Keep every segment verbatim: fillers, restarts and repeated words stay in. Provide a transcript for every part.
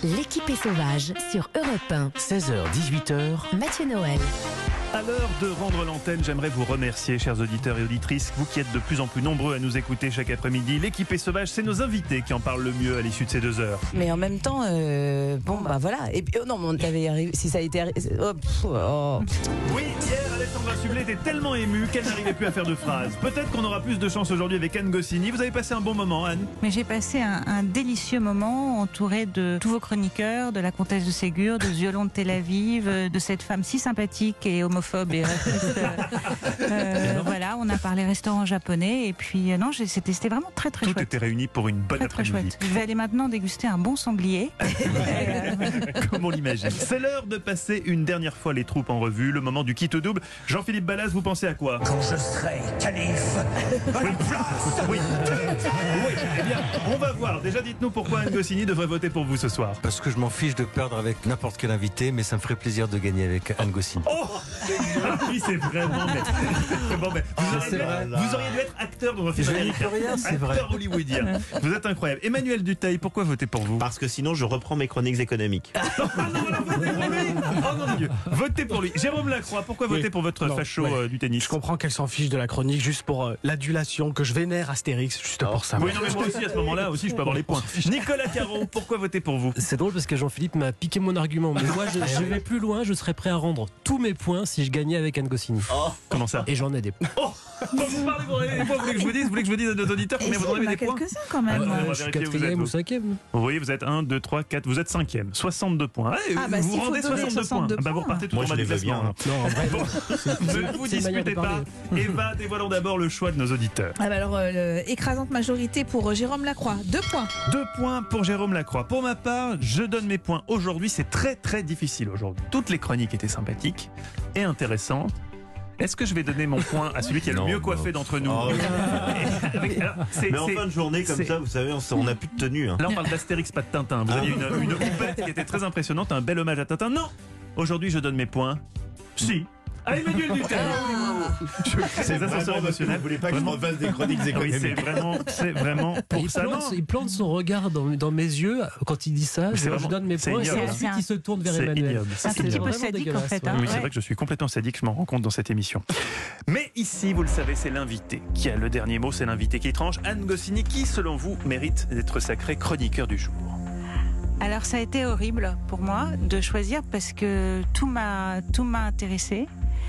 L'équipe est sauvage sur Europe un. seize heures dix-huit heures. Mathieu Noël. À l'heure de rendre l'antenne, j'aimerais vous remercier, chers auditeurs et auditrices, vous qui êtes de plus en plus nombreux à nous écouter chaque après-midi. L'équipe est sauvage, c'est nos invités qui en parlent le mieux à l'issue de ces deux heures. Mais en même temps, euh, bon bah voilà. Et puis oh non, mais on t'avait arrivé. Si ça a été, oh, pff, oh. Oui, hier, Alessandra Sublet était tellement émue qu'elle n'arrivait plus à faire de phrases. Peut-être qu'on aura plus de chance aujourd'hui avec Anne Goscinny. Vous avez passé un bon moment, Anne? Mais j'ai passé un, un délicieux moment entouré de tous vos chroniqueurs, de la comtesse de Ségur, de Violon de Tel Aviv, de cette femme si sympathique et homophobe et raciste. Euh, voilà, on a parlé restaurant japonais et puis euh, non, j'ai- c'était c'était vraiment très très Tout chouette. était réuni pour une bonne Très très après-midi. chouette. Je vais aller maintenant déguster un bon sanglier. Comme on l'imagine. C'est l'heure de passer une dernière fois les troupes en revue, le moment du kit double. Jean-Philippe Ballas, vous pensez à quoi? Quand je serai calife, Oui, oui. Oui, eh bien, on va voir. Déjà, dites-nous pourquoi Anne Goscinny devrait voter pour vous ce soir. Parce que je m'en fiche de perdre avec n'importe quel invité, mais ça me ferait plaisir de gagner avec Anne Goscinny. Oh, oui, c'est vraiment. Mais, bon, mais vous, auriez c'est dû, vrai. vous auriez dû être acteur dans un film Je n'y américain. peux rien, c'est Acteur vrai. hollywoodien. Vous êtes incroyable. Emmanuel Dutheil, pourquoi voter pour vous? Parce que sinon, je reprends mes chroniques économiques. Ah non, alors votez pour lui. Oh non, mon Dieu. Votez pour lui. Jérôme Lacroix, pourquoi Oui. voter pour votre Non, facho ouais. euh, du tennis? Je comprends qu'elle s'en fiche de la chronique juste pour euh, l'adulation, que je vénère Astérix, juste pour ça. Oui, non, mais moi aussi, à ce moment-là, aussi, je peux avoir les points. Nicolas Caro, pourquoi voter pour vous? C'est drôle parce que Jean-Philippe m'a piqué mon argument. Mais moi, je, je vais plus loin. Je serais prêt à rendre tous mes points si je gagnais avec Anne Goscinny. Comment ça? Et j'en ai des points. Oh, vous parlez, vous en avez des points, vous voulez que je vous dise, vous voulez que je vous dise à nos auditeurs combien vous en on avez a des points? quelques-uns quand même. Ah, on va je vérifier suis où vous êtes, quatrième vous. ou cinquième. Oui, vous êtes un, deux, trois, quatre, vous êtes cinquième. soixante-deux points. Ah, Ah, bah, vous s'il faut rendez donner soixante-deux, soixante-deux points. Ah, bah, vous points. repartez tout Moi, en je bas les du veux classement. bien. hein. Non, en vrai, Bon, ne vous c'est une manière de disputez pas. parler. Eva, dévoilons d'abord le choix de nos auditeurs. Ah bah alors, euh, le- écrasante majorité pour euh, Jérôme Lacroix, deux points. Deux points pour Jérôme Lacroix. Pour ma part, je donne mes points aujourd'hui. C'est très très difficile aujourd'hui. Toutes les chroniques étaient sympathiques et intéressantes. Est-ce que je vais donner mon point à celui qui est le Non, mieux non. coiffé d'entre nous? Oh. Et avec- alors, c'est- Mais en c'est- fin de journée, comme c'est- ça, vous savez, on on n'a plus de tenue. hein. Là, on parle d'Astérix, pas de Tintin. Vous Ah. aviez une, une houppette qui était très impressionnante, un bel hommage à Tintin. Non! Aujourd'hui, je donne mes points. Si. À Emmanuel Dutheil. Je crée des ascenseurs émotionnels. Vous voulez pas que je Vraiment. me fasse des chroniques Oui, c'est économiques. vraiment, c'est vraiment pour il, ça. Non, plante, il plante son regard dans, dans mes yeux quand il dit ça. Mais Je, c'est je vraiment- donne mes c'est points et ignoble. ensuite il se tourne vers c'est Emmanuel. ignoble. C'est un C'est petit ignoble. peu Vraiment sadique en dégueulasse, fait. ouais. hein. Oui, Ouais. c'est vrai que je suis complètement sadique, je m'en rends compte dans cette émission. Mais ici, vous le savez, c'est l'invité qui a le dernier mot, c'est l'invité qui tranche. Anne Goscinny, qui, selon vous, mérite d'être sacré chroniqueur du jour? Alors ça a été horrible pour moi de choisir parce que tout m'a tout m'a intéressé,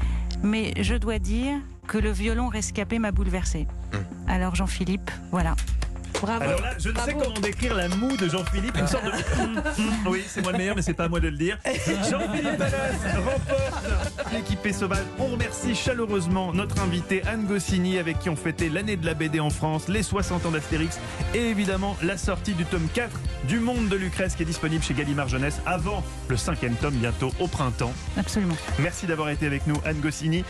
mais je dois dire que le violon rescapé m'a bouleversé. Alors Jean-Philippe, voilà. Bravo. Alors là, je ne sais Bravo. comment décrire la moue de Jean-Philippe, une sorte de... Oui, c'est moi le meilleur, mais c'est pas à moi de le dire. Jean-Philippe Ballas remporte l'équipée sauvage. On remercie chaleureusement notre invité Anne Goscinny, avec qui on fêtait l'année de la B D en France, les soixante ans d'Astérix, et évidemment la sortie du tome quatre du Monde de Lucrèce, qui est disponible chez Gallimard Jeunesse, avant le cinquième tome, bientôt au printemps. Absolument. Merci d'avoir été avec nous, Anne Goscinny.